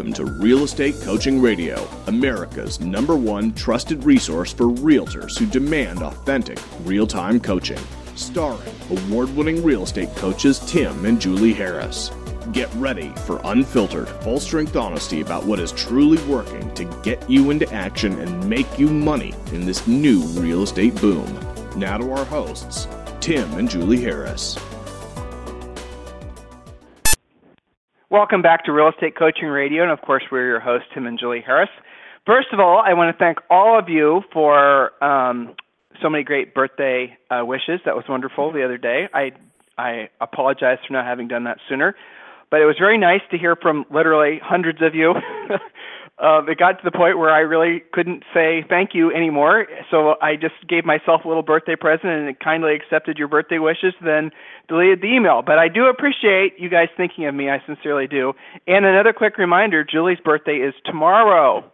Welcome to Real Estate Coaching Radio, America's #1 trusted resource for realtors who demand authentic, real-time coaching. Starring award-winning real estate coaches Tim and Julie Harris. Get ready for unfiltered, full-strength honesty about what is truly working to get you into action and make you money in this new real estate boom. Now to our hosts, Tim and Julie Harris. Welcome back to Real Estate Coaching Radio, and of course, we're your hosts, Tim and Julie Harris. First of all, I want to thank all of you for so many great birthday wishes. That was wonderful the other day. I apologize for not having done that sooner, but it was very nice to hear from literally hundreds of you. It got to the point where I really couldn't say thank you anymore, so I just gave myself a little birthday present and kindly accepted your birthday wishes, then deleted the email. But I do appreciate you guys thinking of me. I sincerely do. And another quick reminder, Julie's birthday is tomorrow.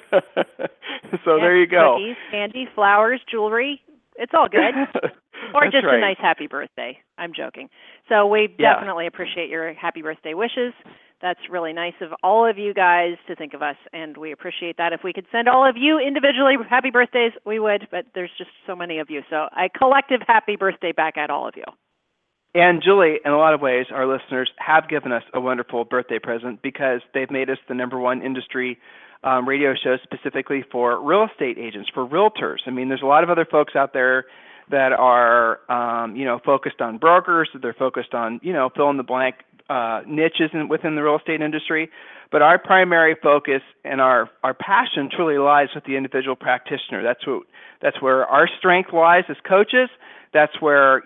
So there you go. Cookies, candy, flowers, jewelry. It's all good. Or just right. A nice happy birthday. I'm joking. So we definitely appreciate your happy birthday wishes. That's really nice of all of you guys to think of us, and we appreciate that. If we could send all of you individually happy birthdays, we would, but there's just so many of you. So a collective happy birthday back at all of you. And Julie, in a lot of ways, our listeners have given us a wonderful birthday present because they've made us the #1 industry radio show specifically for real estate agents, for realtors. I mean, there's a lot of other folks out there that are, focused on brokers, they're focused on, fill in the blank niches within the real estate industry. But our primary focus and our passion truly lies with the individual practitioner. That's where our strength lies as coaches. That's where,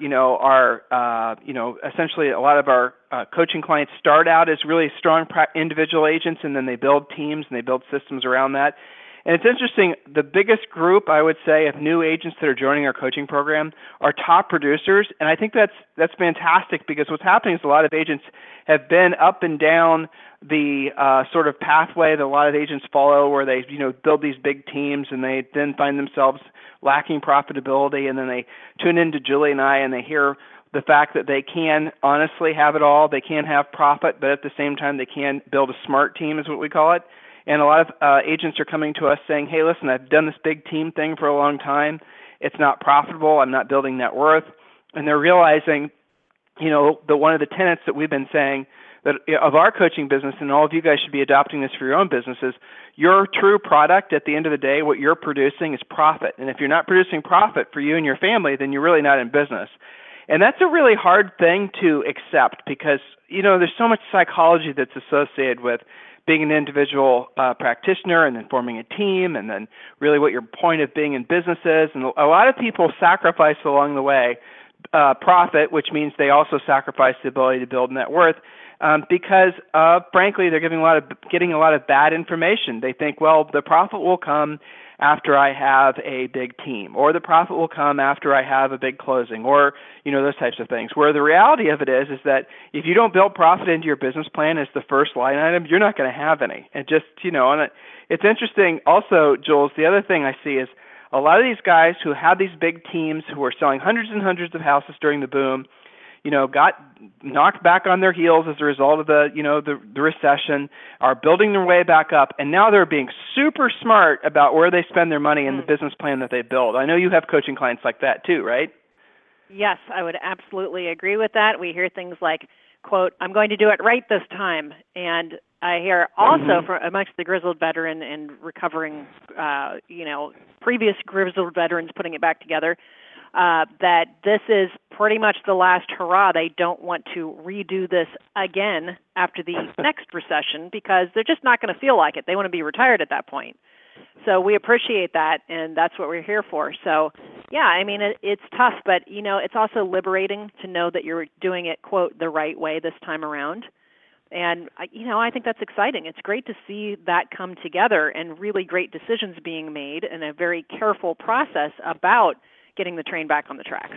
essentially a lot of our coaching clients start out as really strong individual agents, and then they build teams and they build systems around that. And it's interesting, the biggest group, I would say, of new agents that are joining our coaching program are top producers. And I think that's fantastic because what's happening is a lot of agents have been up and down the sort of pathway that a lot of agents follow where they, build these big teams and they then find themselves lacking profitability. And then they tune into Julie and I and they hear the fact that they can honestly have it all. They can have profit, but at the same time, they can build a smart team is what we call it. And a lot of agents are coming to us saying, hey, listen, I've done this big team thing for a long time. It's not profitable. I'm not building net worth. And they're realizing, that one of the tenets that we've been saying that of our coaching business, and all of you guys should be adopting this for your own businesses, your true product at the end of the day, what you're producing is profit. And if you're not producing profit for you and your family, then you're really not in business. And that's a really hard thing to accept because, there's so much psychology that's associated with being an individual practitioner and then forming a team and then really what your point of being in business is. And a lot of people sacrifice along the way profit, which means they also sacrifice the ability to build net worth because, frankly, they're getting a lot of bad information. They think, well, the profit will come after I have a big team, or the profit will come after I have a big closing, or, those types of things. Where the reality of it is that if you don't build profit into your business plan as the first line item, you're not going to have any. And just, and it's interesting also, Jules, the other thing I see is a lot of these guys who have these big teams who are selling hundreds and hundreds of houses during the boom, got knocked back on their heels as a result of the recession, are building their way back up, and now they're being super smart about where they spend their money and the business plan that they build. I know you have coaching clients like that too, right? Yes, I would absolutely agree with that. We hear things like, quote, I'm going to do it right this time. And I hear also from amongst the grizzled veteran and recovering, previous grizzled veterans putting it back together, that this is pretty much the last hurrah. They don't want to redo this again after the next recession because they're just not going to feel like it. They want to be retired at that point. So we appreciate that, and that's what we're here for. So, yeah, I mean, it's tough, but, it's also liberating to know that you're doing it, quote, the right way this time around. And, I think that's exciting. It's great to see that come together and really great decisions being made and a very careful process about getting the train back on the tracks.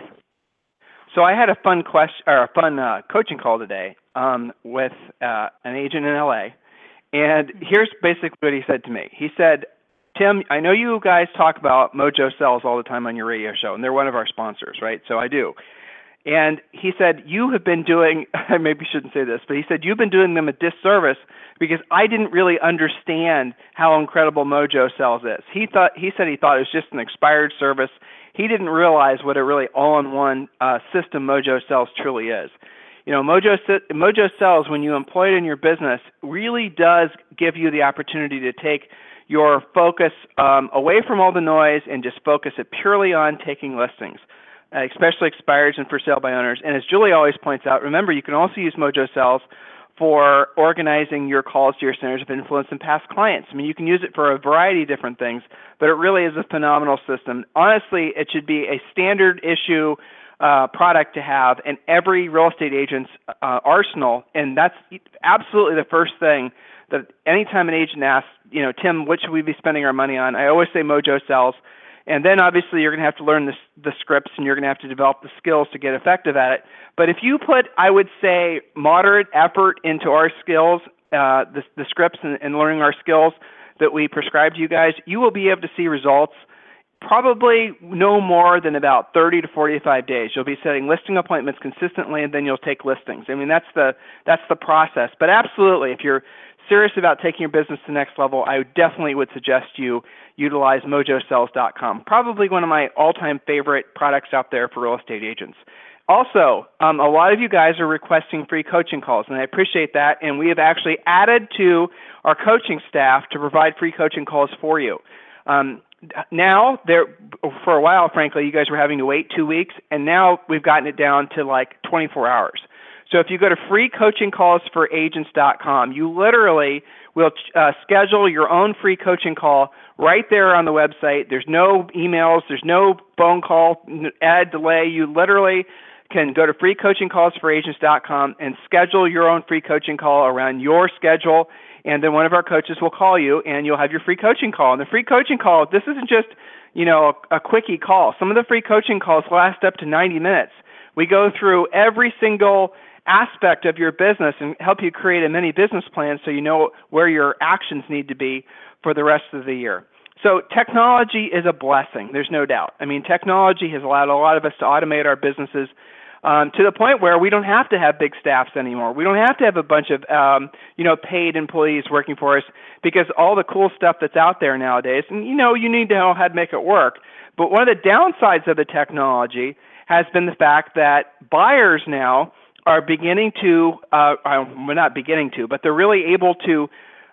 So I had a fun coaching call today with an agent in LA, and here's basically what he said to me. He said, Tim, I know you guys talk about Mojo Sells all the time on your radio show, and they're one of our sponsors, right? So I do. And he said, you have been doing, I maybe shouldn't say this, but he said, you've been doing them a disservice because I didn't really understand how incredible Mojo Sales is. He said he thought it was just an expired service. He didn't realize what a really all-in-one system Mojo Sales truly is. You know, Mojo Sales, when you employ it in your business, really does give you the opportunity to take your focus away from all the noise and just focus it purely on taking listings, especially expireds and for sale by owners. And as Julie always points out, remember, you can also use Mojo Sales for organizing your calls to your centers of influence and past clients. I mean, you can use it for a variety of different things, but it really is a phenomenal system. Honestly, it should be a standard issue product to have in every real estate agent's arsenal, and that's absolutely the first thing that anytime an agent asks, you know, Tim, what should we be spending our money on? I always say Mojo Sales. And then obviously you're going to have to learn the scripts, and you're going to have to develop the skills to get effective at it. But if you put, I would say, moderate effort into our skills, the scripts and learning our skills that we prescribe to you guys, you will be able to see results probably no more than about 30 to 45 days. You'll be setting listing appointments consistently, and then you'll take listings. I mean, that's the process. But absolutely, if you're serious about taking your business to the next level, I definitely would suggest you utilize mojosales.com. Probably one of my all-time favorite products out there for real estate agents. Also, a lot of you guys are requesting free coaching calls, and I appreciate that. And we have actually added to our coaching staff to provide free coaching calls for you. Now, for a while, frankly, you guys were having to wait 2 weeks, and now we've gotten it down to like 24 hours. So if you go to freecoachingcallsforagents.com, you literally will schedule your own free coaching call right there on the website. There's no emails. There's no phone call ad delay. You literally can go to freecoachingcallsforagents.com and schedule your own free coaching call around your schedule, and then one of our coaches will call you, and you'll have your free coaching call. And the free coaching call, this isn't just, you know, a quickie call. Some of the free coaching calls last up to 90 minutes. We go through every single aspect of your business and help you create a mini business plan so you know where your actions need to be for the rest of the year. So technology is a blessing, there's no doubt. I mean, technology has allowed a lot of us to automate our businesses to the point where we don't have to have big staffs anymore. We don't have to have a bunch of paid employees working for us, because all the cool stuff that's out there nowadays, and you need to know how to make it work. But one of the downsides of the technology has been the fact that buyers now are beginning to, not beginning to, but they're really able to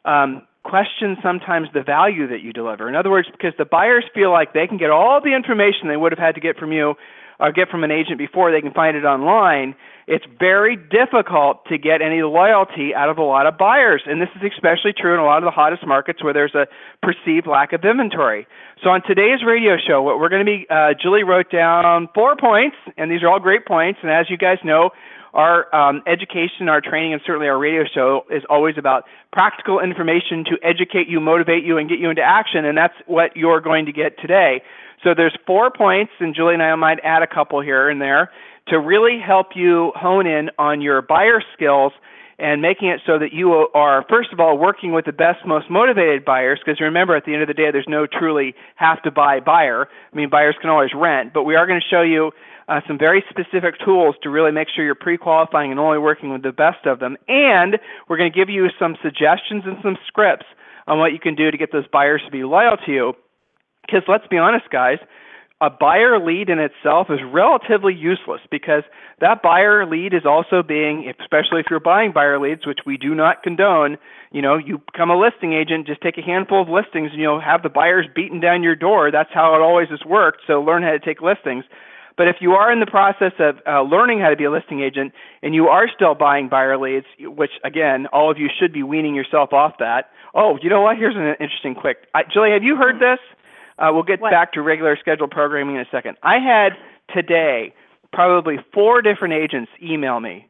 question sometimes the value that you deliver. In other words, because the buyers feel like they can get all the information they would have had to get from you or get from an agent before they can find it online, it's very difficult to get any loyalty out of a lot of buyers. And this is especially true in a lot of the hottest markets where there's a perceived lack of inventory. So on today's radio show, what we're going to be, Julie wrote down 4 points, and these are all great points. And as you guys know, our education, our training, and certainly our radio show is always about practical information to educate you, motivate you, and get you into action, and that's what you're going to get today. So there's 4 points, and Julie and I might add a couple here and there, to really help you hone in on your buyer skills and making it so that you are, first of all, working with the best, most motivated buyers, because remember, at the end of the day, there's no truly have-to-buy buyer. I mean, buyers can always rent, but we are going to show you some very specific tools to really make sure you're pre-qualifying and only working with the best of them. And we're going to give you some suggestions and some scripts on what you can do to get those buyers to be loyal to you. Because let's be honest, guys, a buyer lead in itself is relatively useless, because that buyer lead is also being, especially if you're buying buyer leads, which we do not condone, you become a listing agent, just take a handful of listings and you'll have the buyers beating down your door. That's how it always has worked, so learn how to take listings. But if you are in the process of learning how to be a listing agent and you are still buying buyer leads, which, again, all of you should be weaning yourself off that. Oh, you know what? Here's an interesting quick. Julie, have you heard this? We'll get back to regular scheduled programming in a second. I had today probably 4 different agents email me,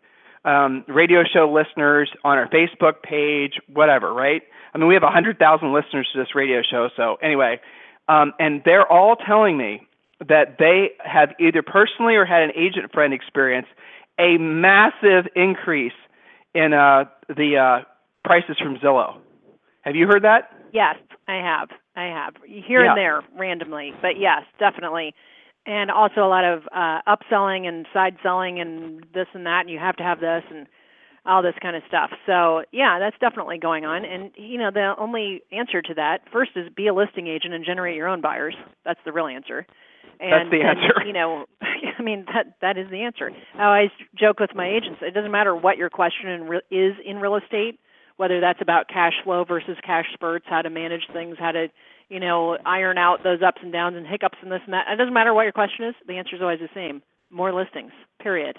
radio show listeners on our Facebook page, whatever, right? I mean, we have 100,000 listeners to this radio show. So anyway, and they're all telling me that they have either personally or had an agent friend experience a massive increase in the prices from Zillow. Have you heard that? Yes, I have. Here and there randomly, but yes, definitely. And also a lot of upselling and side selling and this and that, and you have to have this and all this kind of stuff. So, yeah, that's definitely going on. And, the only answer to that, first, is be a listing agent and generate your own buyers. That's the real answer. And that's the answer. That is the answer. I always joke with my agents, it doesn't matter what your question is in real estate, whether that's about cash flow versus cash spurts, how to manage things, how to, iron out those ups and downs and hiccups and this and that. It doesn't matter what your question is. The answer is always the same. More listings, period.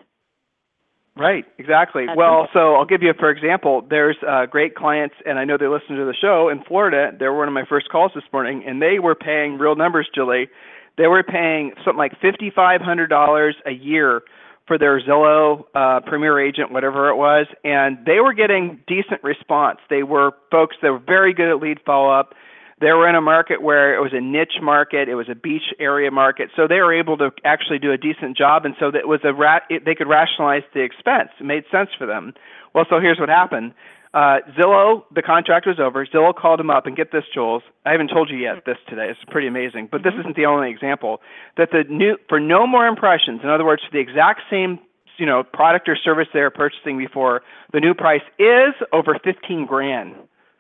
Right, exactly. That's well, simple. So I'll give you, for example, there's great clients, and I know they listen to the show in Florida. They were one of my first calls this morning, and they were paying real numbers, Julie. They were paying something like $5,500 a year for their Zillow Premier Agent, whatever it was, and they were getting decent response. They were folks that were very good at lead follow-up. They were in a market where it was a niche market, it was a beach area market, so they were able to actually do a decent job, and so that was they could rationalize the expense. It made sense for them. Well, so here's what happened. Zillow, the contract was over. Zillow called them up, and get this, Jules. I haven't told you yet this today. It's pretty amazing, but this isn't the only example. That for no more impressions, in other words, for the exact same product or service they were purchasing before, the new price is over $15,000.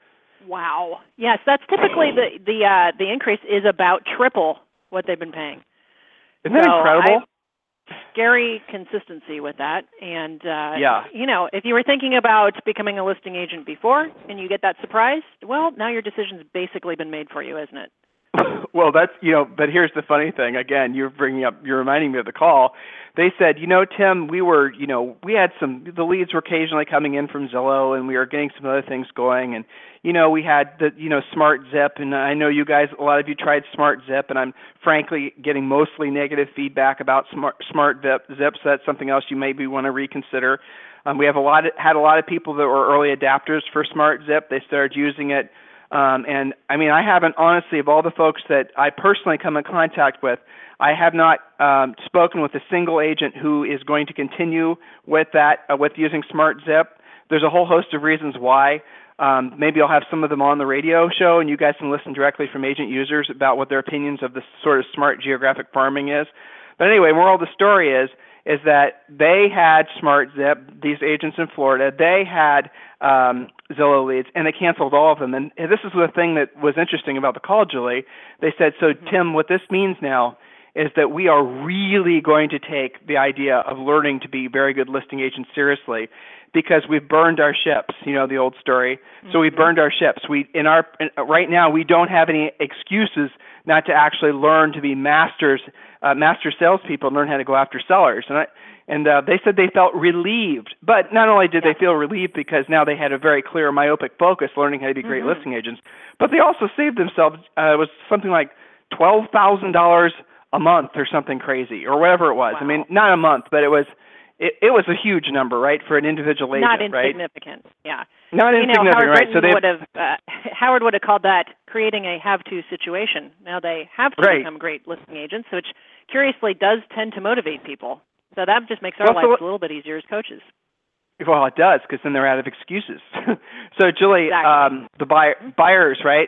Wow. Yes, that's typically the increase is about triple what they've been paying. Isn't that incredible? Scary consistency with that. And, yeah. If you were thinking about becoming a listing agent before and you get that surprise, well, now your decision's basically been made for you, isn't it? Well, that's, but here's the funny thing. Again, you're reminding me of the call. They said, Tim, we had the leads were occasionally coming in from Zillow, and we were getting some other things going. And, we had the, Smart Zip, and I know you guys, a lot of you tried Smart Zip, and I'm frankly getting mostly negative feedback about Smart Zip, so that's something else you maybe want to reconsider. We have had a lot of people that were early adapters for Smart Zip. They started using it. And I haven't, honestly, of all the folks that I personally come in contact with, I have not spoken with a single agent who is going to continue with that, with using Smart Zip. There's a whole host of reasons why. Maybe I'll have some of them on the radio show, and you guys can listen directly from agent users about what their opinions of the sort of smart geographic farming is. But anyway, moral of the story is that they had Smart Zip, these agents in Florida. They had Zillow leads, and they canceled all of them. And this is the thing that was interesting about the call, Julie. They said, so Tim, what this means now is that we are really going to take the idea of learning to be very good listing agents seriously, because we've burned our ships, the old story. So we burned our ships. Right now we don't have any excuses not to actually learn to be master salespeople and learn how to go after sellers. And they said they felt relieved. But not only did they feel relieved because now they had a very clear myopic focus learning how to be great listing agents, but they also saved themselves, it was something like $12,000 a month or something crazy, or whatever it was. Wow. Not a month, but it was a huge number, right, for an individual agent, right? Not insignificant, yeah. Not insignificant, right? So Howard would have called that creating a have-to situation. Now they have to become great listing agents, which curiously does tend to motivate people. So that just makes our lives a little bit easier as coaches. Well, it does, because then they're out of excuses. So, Julie, exactly. The buyers, right?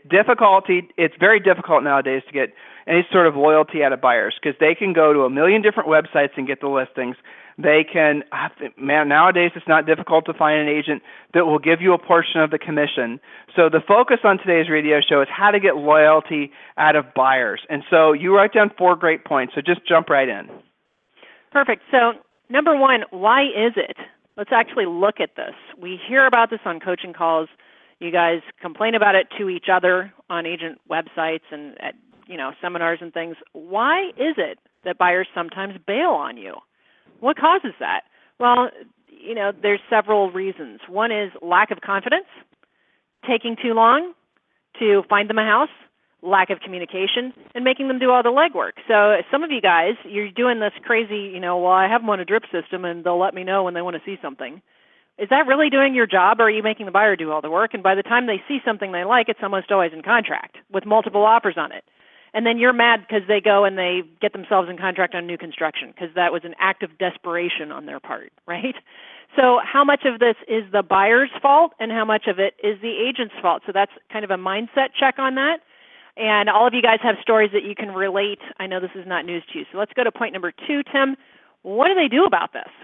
It's very difficult nowadays to get any sort of loyalty out of buyers, because they can go to a million different websites and get the listings. They can, nowadays it's not difficult to find an agent that will give you a portion of the commission. So the focus on today's radio show is how to get loyalty out of buyers. And so you write down 4 great points, so just jump right in. Perfect. So number 1, why is it? Let's actually look at this. We hear about this on coaching calls. You guys complain about it to each other on agent websites and at seminars and things. Why is it that buyers sometimes bail on you? What causes that? Well, there's several reasons. One is lack of confidence, taking too long to find them a house, lack of communication, and making them do all the legwork. So some of you guys, you're doing this crazy, I have them on a drip system and they'll let me know when they want to see something. Is that really doing your job, or are you making the buyer do all the work? And by the time they see something they like, it's almost always in contract with multiple offers on it. And then you're mad because they go and they get themselves in contract on new construction because that was an act of desperation on their part, right? So how much of this is the buyer's fault and how much of it is the agent's fault? So that's kind of a mindset check on that. And all of you guys have stories that you can relate. I know this is not news to you. So let's go to point number 2, Tim. What do they do about this?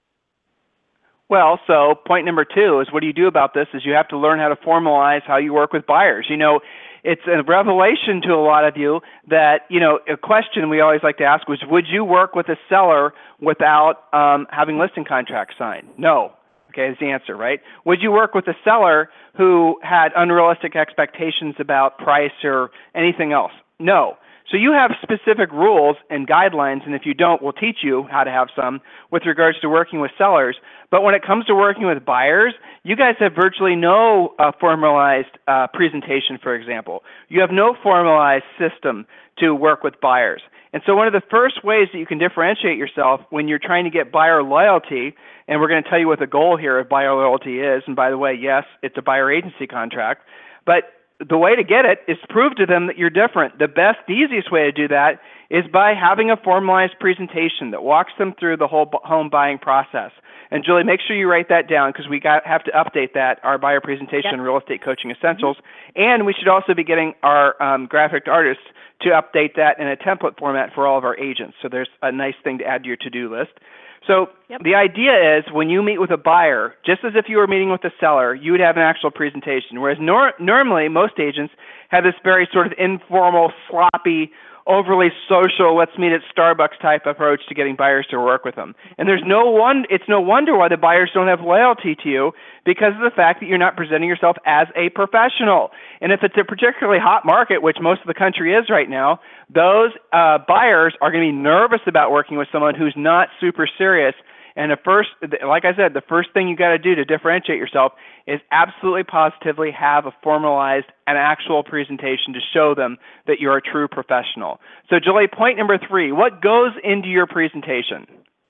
Well, so point number 2 is what do you do about this is you have to learn how to formalize how you work with buyers. It's a revelation to a lot of you that, a question we always like to ask was, would you work with a seller without having listing contracts signed? No. Okay, is the answer, right? Would you work with a seller who had unrealistic expectations about price or anything else? No. So you have specific rules and guidelines, and if you don't, we'll teach you how to have some with regards to working with sellers. But when it comes to working with buyers, you guys have virtually no formalized presentation, for example. You have no formalized system to work with buyers. And so one of the first ways that you can differentiate yourself when you're trying to get buyer loyalty, and we're going to tell you what the goal here of buyer loyalty is, and by the way, yes, it's a buyer agency contract, but the way to get it is to prove to them that you're different. The easiest way to do that is by having a formalized presentation that walks them through the whole home buying process. And Julie, make sure you write that down because we have to update that, our buyer presentation in Real Estate Coaching Essentials. And we should also be getting our graphic artists to update that in a template format for all of our agents. So there's a nice thing to add to your to-do list. So the idea is when you meet with a buyer, just as if you were meeting with a seller, you would have an actual presentation, whereas normally most agents have this very sort of informal, sloppy, overly social, let's meet at Starbucks type approach to getting buyers to work with them. And it's no wonder why the buyers don't have loyalty to you because of the fact that you're not presenting yourself as a professional. And if it's a particularly hot market, which most of the country is right now, those buyers are going to be nervous about working with someone who's not super serious. And like I said, the first thing you got to do to differentiate yourself is absolutely positively have a formalized and actual presentation to show them that you're a true professional. So Julie, point number 3, what goes into your presentation?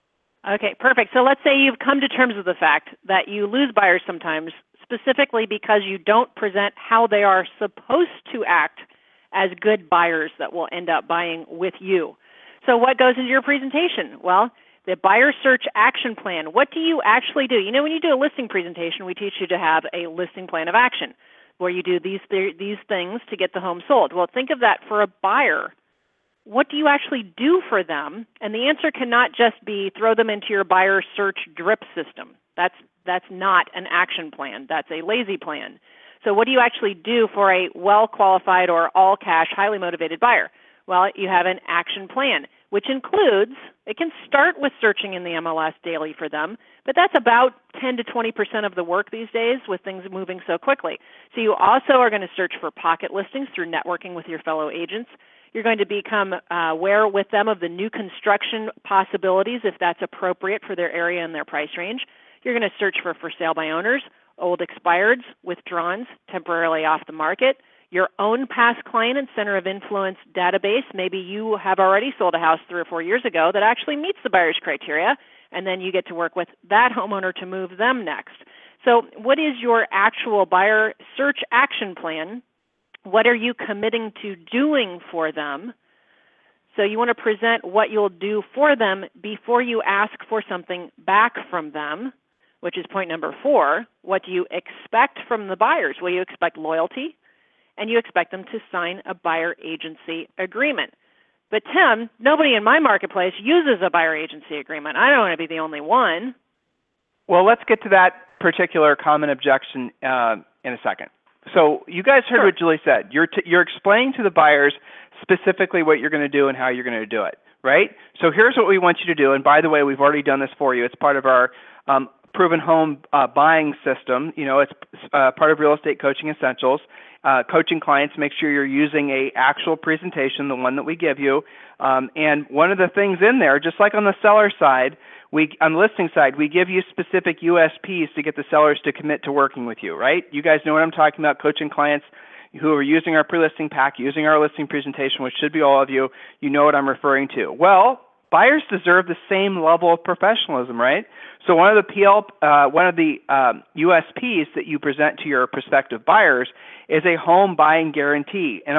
Okay, perfect. So let's say you've come to terms with the fact that you lose buyers sometimes, specifically because you don't present how they are supposed to act as good buyers that will end up buying with you. So what goes into your presentation? Well, the buyer search action plan. What do you actually do? When you do a listing presentation, we teach you to have a listing plan of action where you do these things to get the home sold. Well, think of that for a buyer. What do you actually do for them? And the answer cannot just be throw them into your buyer search drip system. That's not an action plan. That's a lazy plan. So what do you actually do for a well-qualified or all-cash, highly motivated buyer? Well, you have an action plan, which includes, it can start with searching in the MLS daily for them, but that's about 10 to 20% of the work these days with things moving so quickly. So you also are going to search for pocket listings through networking with your fellow agents. You're going to become aware with them of the new construction possibilities if that's appropriate for their area and their price range. You're going to search for sale by owners, old expireds, withdrawns, temporarily off the market, your own past client and center of influence database. Maybe you have already sold a house 3 or 4 years ago that actually meets the buyer's criteria, and then you get to work with that homeowner to move them next. So what is your actual buyer search action plan? What are you committing to doing for them? So you want to present what you'll do for them before you ask for something back from them, which is point number 4. What do you expect from the buyers? Well, you expect loyalty, and you expect them to sign a buyer agency agreement. But Tim, nobody in my marketplace uses a buyer agency agreement. I don't want to be the only one. Well, let's get to that particular common objection in a second. So you guys heard what Julie said. You're explaining to the buyers specifically what you're going to do and how you're going to do it, right? So here's what we want you to do. And by the way, we've already done this for you. It's part of our proven home buying system. It's part of Real Estate Coaching Essentials. Coaching clients, make sure you're using a actual presentation, the one that we give you. And one of the things in there, just like on the seller side, on the listing side, we give you specific USPs to get the sellers to commit to working with you, right? You guys know what I'm talking about, coaching clients who are using our pre-listing pack, using our listing presentation, which should be all of you. You know what I'm referring to. Well, buyers deserve the same level of professionalism, right? So one of the USPs that you present to your prospective buyers is a home buying guarantee, and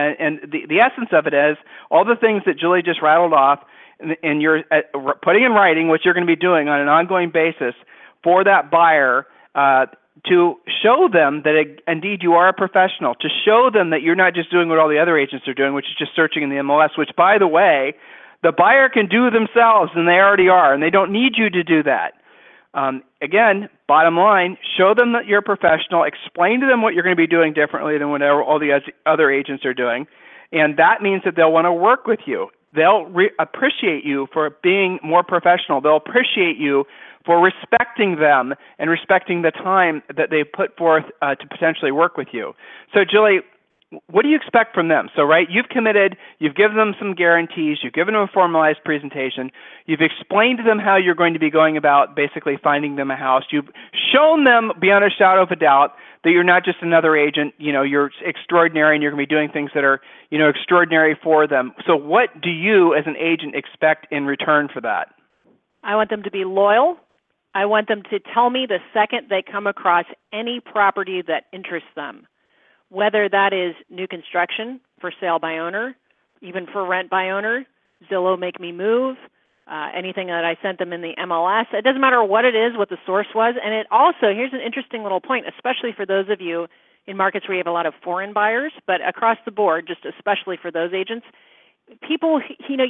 the essence of it is all the things that Julie just rattled off, and you're putting in writing what you're going to be doing on an ongoing basis for that buyer. to show them that indeed you are a professional, to show them that you're not just doing what all the other agents are doing, which is just searching in the MLS, which, by the way, the buyer can do themselves, and they already are, and they don't need you to do that. Again, bottom line, show them that you're a professional, explain to them what you're going to be doing differently than whatever all the other agents are doing, and that means that they'll want to work with you. They'll appreciate you for being more professional. They'll appreciate you for respecting them and respecting the time that they put forth to potentially work with you. So, Julie, what do you expect from them? So, right, you've committed, you've given them some guarantees, you've given them a formalized presentation, you've explained to them how you're going to be going about basically finding them a house, you've shown them beyond a shadow of a doubt that you're not just another agent, you're extraordinary and you're going to be doing things that are, extraordinary for them. So what do you as an agent expect in return for that? I want them to be loyal. I want them to tell me the second they come across any property that interests them, whether that is new construction, for sale by owner, even for rent by owner, Zillow Make Me Move, anything that I sent them in the MLS. It doesn't matter what it is, what the source was. And it also, here's an interesting little point, especially for those of you in markets where you have a lot of foreign buyers, but across the board, just especially for those agents, people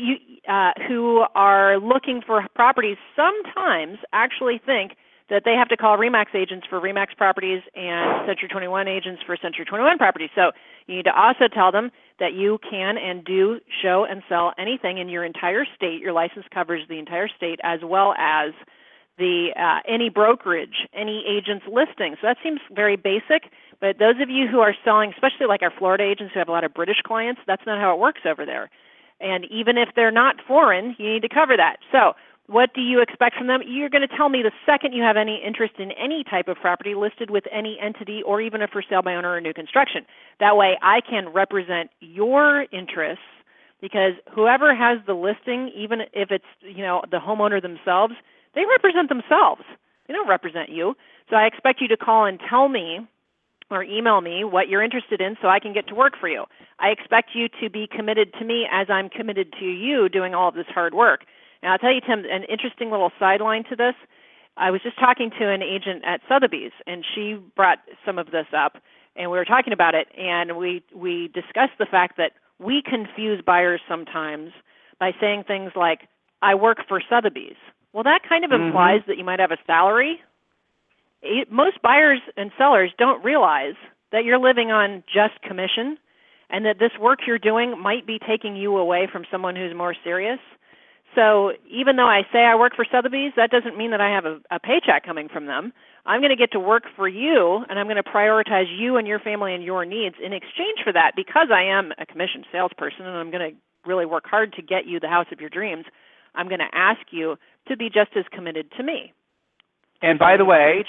who are looking for properties sometimes actually think that they have to call RE/MAX agents for RE/MAX properties and Century 21 agents for Century 21 properties. So you need to also tell them that you can and do show and sell anything in your entire state. Your license covers the entire state, as well as the any brokerage, any agent's listing. So that seems very basic, but those of you who are selling, especially like our Florida agents who have a lot of British clients, that's not how it works over there. And even if they're not foreign, you need to cover that. So what do you expect from them? You're going to tell me the second you have any interest in any type of property listed with any entity or even a for sale by owner or new construction. That way I can represent your interests, because whoever has the listing, even if it's the homeowner themselves, they represent themselves. They don't represent you. So I expect you to call and tell me or email me what you're interested in so I can get to work for you. I expect you to be committed to me as I'm committed to you doing all of this hard work. Now, I'll tell you, Tim, an interesting little sideline to this. I was just talking to an agent at Sotheby's, and she brought some of this up, and we were talking about it, and we discussed the fact that we confuse buyers sometimes by saying things like, I work for Sotheby's. Well, that kind of implies that you might have a salary. Most buyers and sellers don't realize that you're living on just commission and that this work you're doing might be taking you away from someone who's more serious. So even though I say I work for Sotheby's, that doesn't mean that I have a paycheck coming from them. I'm going to get to work for you, and I'm going to prioritize you and your family and your needs in exchange for that. Because I am a commissioned salesperson and I'm going to really work hard to get you the house of your dreams, I'm going to ask you to be just as committed to me. And by the way,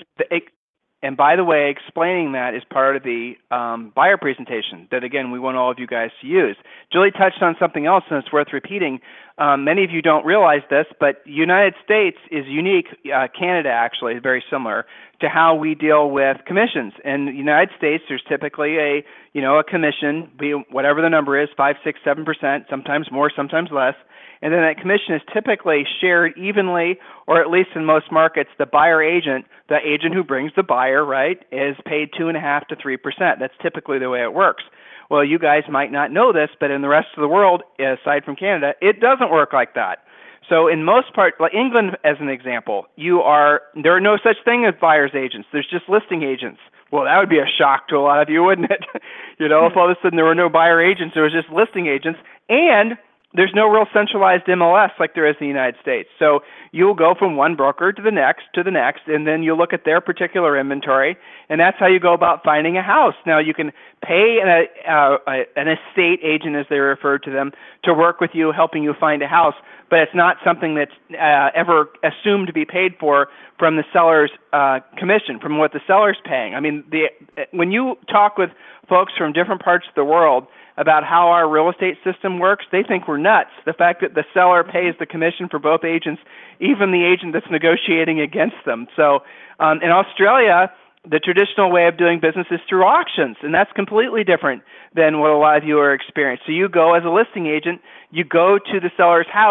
explaining that is part of the buyer presentation that, again, we want all of you guys to use. Julie touched on something else, and it's worth repeating. Many of you don't realize this, but the United States is unique. Canada, actually, is very similar to how we deal with commissions. In the United States, there's typically a commission, whatever the number is, 5%, 6%, 7%, sometimes more, sometimes less. And then that commission is typically shared evenly, or at least in most markets, the buyer agent, the agent who brings the buyer, right, is paid 2.5% to 3%. That's typically the way it works. Well, you guys might not know this, but in the rest of the world, aside from Canada, it doesn't work like that. So in most parts, like England as an example, there are no such thing as buyer's agents. There's just listing agents. Well, that would be a shock to a lot of you, wouldn't it? If all of a sudden there were no buyer agents, there was just listing agents. And there's no real centralized MLS like there is in the United States. So you'll go from one broker to the next, and then you'll look at their particular inventory, and that's how you go about finding a house. Now, you can pay an estate agent, as they refer to them, to work with you, helping you find a house, but it's not something that's ever assumed to be paid for from the seller's commission, from what the seller's paying. I mean, when you talk with folks from different parts of the world about how our real estate system works, they think we're nuts. The fact that the seller pays the commission for both agents, even the agent that's negotiating against them. So in Australia, the traditional way of doing business is through auctions, and that's completely different than what a lot of you are experiencing. So you go as a listing agent, you go to the seller's house,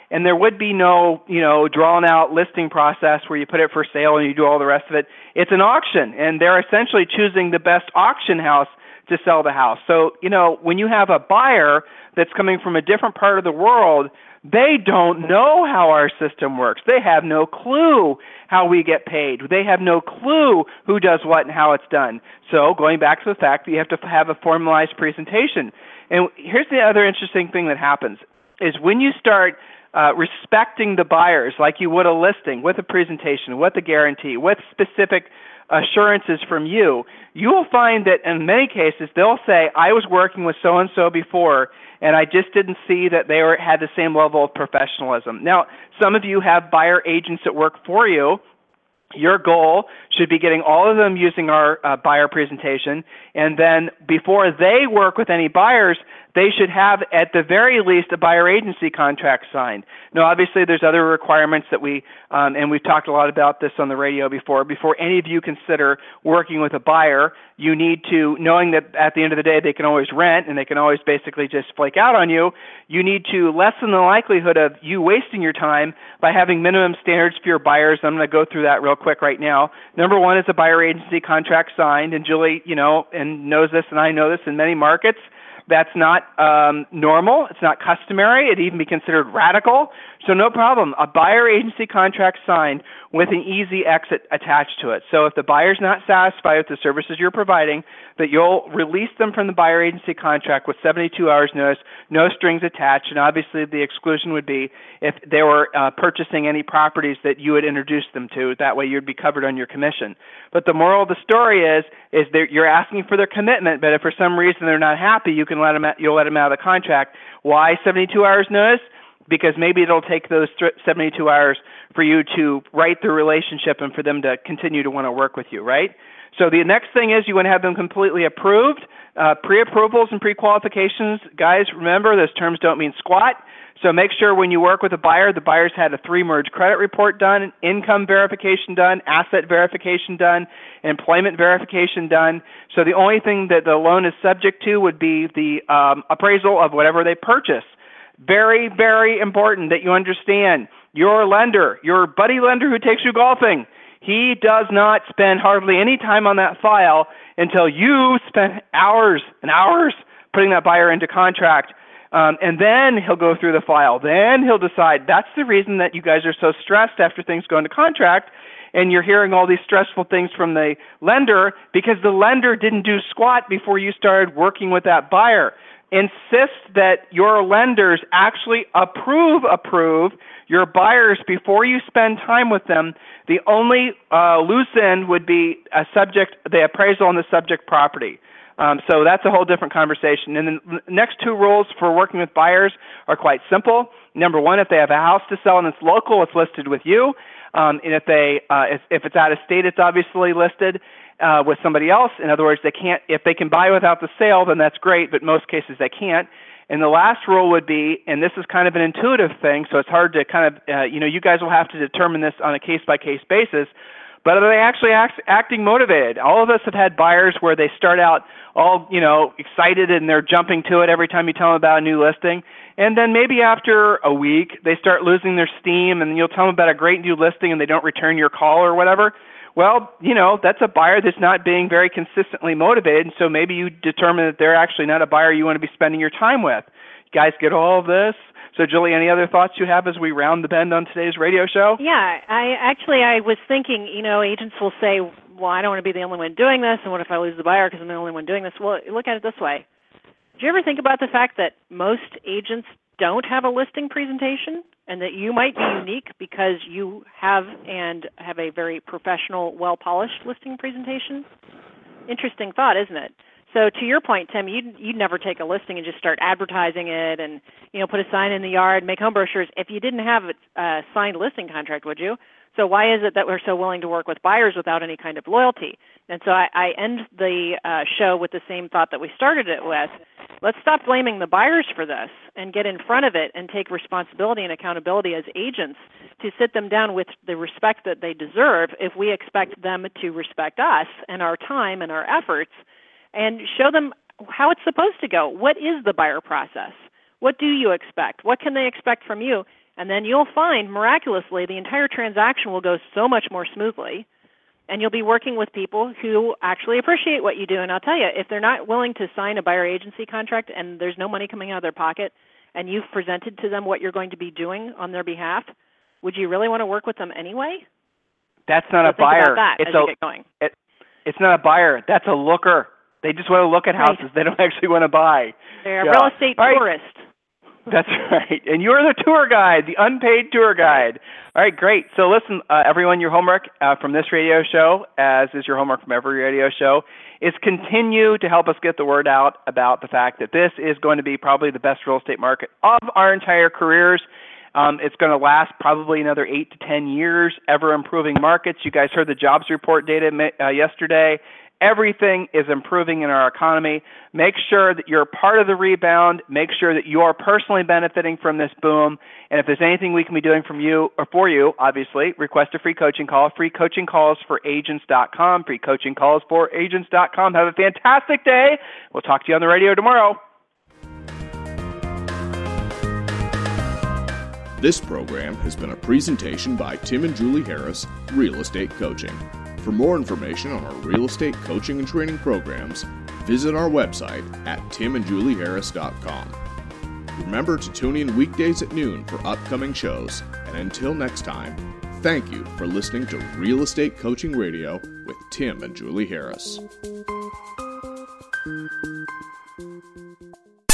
and there would be no, drawn out listing process where you put it for sale and you do all the rest of it. It's an auction, and they're essentially choosing the best auction house to sell the house. So, when you have a buyer that's coming from a different part of the world, they don't know how our system works. They have no clue how we get paid. They have no clue who does what and how it's done. So going back to the fact that you have to have a formalized presentation. And here's the other interesting thing that happens is when you start respecting the buyers like you would a listing with a presentation, with a guarantee, with specific assurances from you, you will find that in many cases they'll say, I was working with so-and-so before, and I just didn't see that they had the same level of professionalism. Now, some of you have buyer agents that work for you. Your goal should be getting all of them using our buyer presentation, and then before they work with any buyers, they should have, at the very least, a buyer agency contract signed. Now, obviously, there's other requirements that and we've talked a lot about this on the radio before any of you consider working with a buyer, you need to, knowing that at the end of the day they can always rent and they can always basically just flake out on you, you need to lessen the likelihood of you wasting your time by having minimum standards for your buyers. I'm going to go through that real quick right now. Number one is a buyer agency contract signed, and Julie, and knows this, and I know this in many markets. That's not normal. It's not customary. It'd even be considered radical. So no problem. A buyer agency contract signed with an easy exit attached to it. So if the buyer's not satisfied with the services you're providing, that you'll release them from the buyer agency contract with 72 hours notice, no strings attached, and obviously the exclusion would be if they were purchasing any properties that you had introduced them to. That way you'd be covered on your commission. But the moral of the story is that you're asking for their commitment, but if for some reason they're not happy, you'll let them out of the contract. Why 72 hours notice? Because maybe it'll take those 72 hours for you to write the relationship and for them to continue to want to work with you, right? So the next thing is you want to have them completely approved. Pre-approvals and pre-qualifications, guys, remember those terms don't mean squat. So make sure when you work with a buyer, the buyer's had a 3-merge credit report done, income verification done, asset verification done, employment verification done. So the only thing that the loan is subject to would be the appraisal of whatever they purchase. Very, very important that you understand your lender, your buddy lender who takes you golfing, he does not spend hardly any time on that file until you spend hours and hours putting that buyer into contract. And then he'll go through the file. Then he'll decide. That's the reason that you guys are so stressed after things go into contract and you're hearing all these stressful things from the lender because the lender didn't do squat before you started working with that buyer. Insist that your lenders actually approve your buyers before you spend time with them. The only loose end would be the appraisal on the subject property. So that's a whole different conversation. And the next 2 rules for working with buyers are quite simple. Number one, if they have a house to sell and it's local, it's listed with you. And if it's out of state, it's obviously listed with somebody else. In other words, if they can buy without the sale, then that's great, but most cases they can't. And the last rule would be, and this is kind of an intuitive thing, so it's hard to kind of, you guys will have to determine this on a case-by-case basis, but are they actually acting motivated? All of us have had buyers where they start out all, excited and they're jumping to it every time you tell them about a new listing. And then maybe after a week, they start losing their steam and you'll tell them about a great new listing and they don't return your call or whatever. Well, that's a buyer that's not being very consistently motivated, and so maybe you determine that they're actually not a buyer you want to be spending your time with. You guys get all of this? So, Julie, any other thoughts you have as we round the bend on today's radio show? Yeah, I was thinking, agents will say, well, I don't want to be the only one doing this, and what if I lose the buyer because I'm the only one doing this? Well, look at it this way. Do you ever think about the fact that most agents don't have a listing presentation and that you might be unique because you have a very professional, well-polished listing presentation? Interesting thought, isn't it? So to your point, Tim, you'd never take a listing and just start advertising it and, put a sign in the yard, make home brochures if you didn't have a signed listing contract, would you? So why is it that we're so willing to work with buyers without any kind of loyalty? And so I end the show with the same thought that we started it with. Let's stop blaming the buyers for this and get in front of it and take responsibility and accountability as agents to sit them down with the respect that they deserve if we expect them to respect us and our time and our efforts, and show them how it's supposed to go. What is the buyer process? What do you expect? What can they expect from you? And then you'll find, miraculously, the entire transaction will go so much more smoothly, and you'll be working with people who actually appreciate what you do. And I'll tell you, if they're not willing to sign a buyer agency contract and there's no money coming out of their pocket, and you've presented to them what you're going to be doing on their behalf, would you really want to work with them anyway? That's not a buyer. It's not a buyer. That's a looker. They just want to look at houses. Right. They don't actually want to buy. They're a real estate tourist. That's right. And you're the tour guide, the unpaid tour guide. All right, great. So listen, everyone, your homework from this radio show, as is your homework from every radio show, is continue to help us get the word out about the fact that this is going to be probably the best real estate market of our entire careers. It's going to last probably another 8 to 10 years, ever-improving markets. You guys heard the jobs report data yesterday. Everything is improving in our economy. Make sure that you're part of the rebound. Make sure that you are personally benefiting from this boom. And if there's anything we can be doing from you or for you, obviously, request a free coaching call. Free coaching calls for agents.com. Free coaching calls for agents.com. Have a fantastic day. We'll talk to you on the radio tomorrow. This program has been a presentation by Tim and Julie Harris, Real Estate Coaching. For more information on our real estate coaching and training programs, visit our website at timandjulieharris.com. Remember to tune in weekdays at noon for upcoming shows, and until next time, thank you for listening to Real Estate Coaching Radio with Tim and Julie Harris.